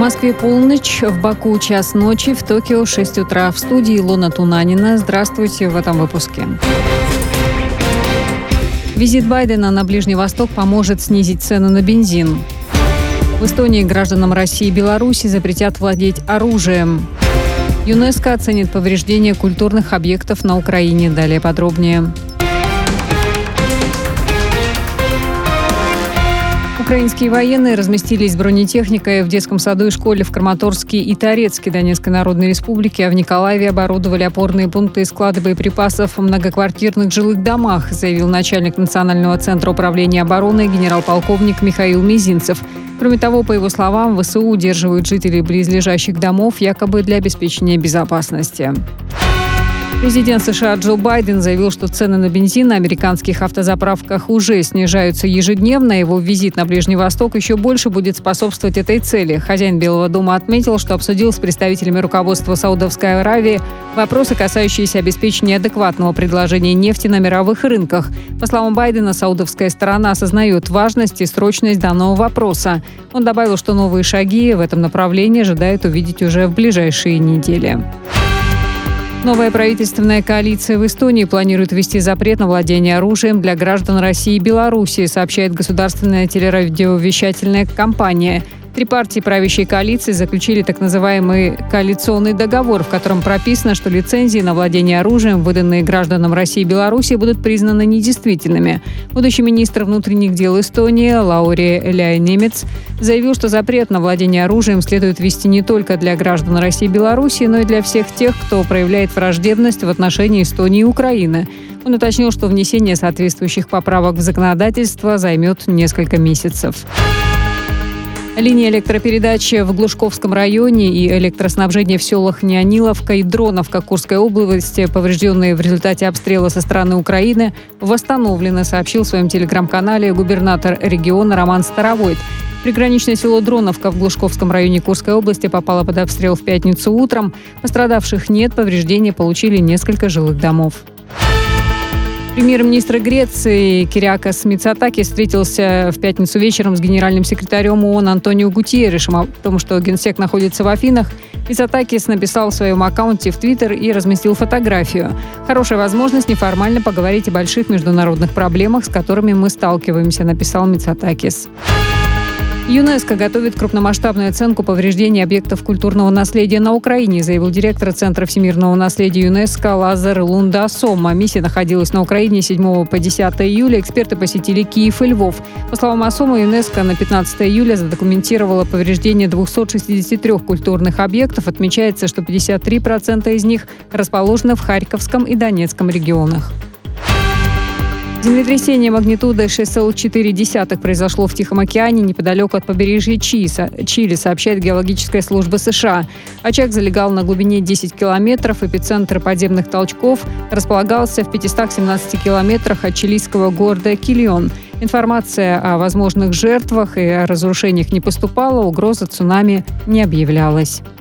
Москве полночь, в Баку час ночи, в Токио 6 утра. В студии Илона Тунанина. Здравствуйте в этом выпуске. Визит Байдена на Ближний Восток поможет снизить цены на бензин. В Эстонии гражданам России и Беларуси запретят владеть оружием. ЮНЕСКО оценит повреждения культурных объектов на Украине. Далее подробнее. Украинские военные разместились с бронетехникой в детском саду и школе в Краматорске и Торецке Донецкой Народной Республики, а в Николаеве оборудовали опорные пункты и склады боеприпасов в многоквартирных жилых домах, заявил начальник Национального центра управления обороны генерал-полковник Михаил Мизинцев. Кроме того, по его словам, ВСУ удерживают жителей близлежащих домов якобы для обеспечения безопасности. Президент США Джо Байден заявил, что цены на бензин на американских автозаправках уже снижаются ежедневно. Его визит на Ближний Восток еще больше будет способствовать этой цели. Хозяин Белого дома отметил, что обсудил с представителями руководства Саудовской Аравии вопросы, касающиеся обеспечения адекватного предложения нефти на мировых рынках. По словам Байдена, саудовская сторона осознает важность и срочность данного вопроса. Он добавил, что новые шаги в этом направлении ожидают увидеть уже в ближайшие недели. Новая правительственная коалиция в Эстонии планирует ввести запрет на владение оружием для граждан России и Беларуси, сообщает государственная телерадиовещательная компания. Три партии правящей коалиции заключили так называемый коалиционный договор, в котором прописано, что лицензии на владение оружием, выданные гражданам России и Беларуси, будут признаны недействительными. Будущий министр внутренних дел Эстонии Лаури Ляйнемец заявил, что запрет на владение оружием следует ввести не только для граждан России и Беларуси, но и для всех тех, кто проявляет враждебность в отношении Эстонии и Украины. Он уточнил, что внесение соответствующих поправок в законодательство займет несколько месяцев. Линии электропередачи в Глушковском районе и электроснабжение в селах Неониловка и Дроновка Курской области, поврежденные в результате обстрела со стороны Украины, восстановлены, сообщил в своем телеграм-канале губернатор региона Роман Старовойт. Приграничное село Дроновка в Глушковском районе Курской области попало под обстрел в пятницу утром. Пострадавших нет, повреждения получили несколько жилых домов. Премьер-министр Греции Кириакос Мицотакис встретился в пятницу вечером с генеральным секретарем ООН Антонио Гутьерришем. О том, что генсек находится в Афинах, Мицотакис написал в своем аккаунте в Твиттер и разместил фотографию. «Хорошая возможность неформально поговорить о больших международных проблемах, с которыми мы сталкиваемся», написал Мицотакис. ЮНЕСКО готовит крупномасштабную оценку повреждений объектов культурного наследия на Украине, заявил директор Центра всемирного наследия ЮНЕСКо Лазар Лунда-Асома. Миссия находилась на Украине с 7 по 10 июля. Эксперты посетили Киев и Львов. По словам Асома, ЮНЕСКо на 15 июля задокументировало повреждение 263 культурных объектов. Отмечается, что 53% из них расположены в Харьковском и Донецком регионах. Землетрясение магнитудой 6,4 произошло в Тихом океане неподалеку от побережья Чили, сообщает геологическая служба США. Очаг залегал на глубине 10 километров. Эпицентр подземных толчков располагался в 517 километрах от чилийского города Кильон. Информация о возможных жертвах и о разрушениях не поступала, угроза цунами не объявлялась.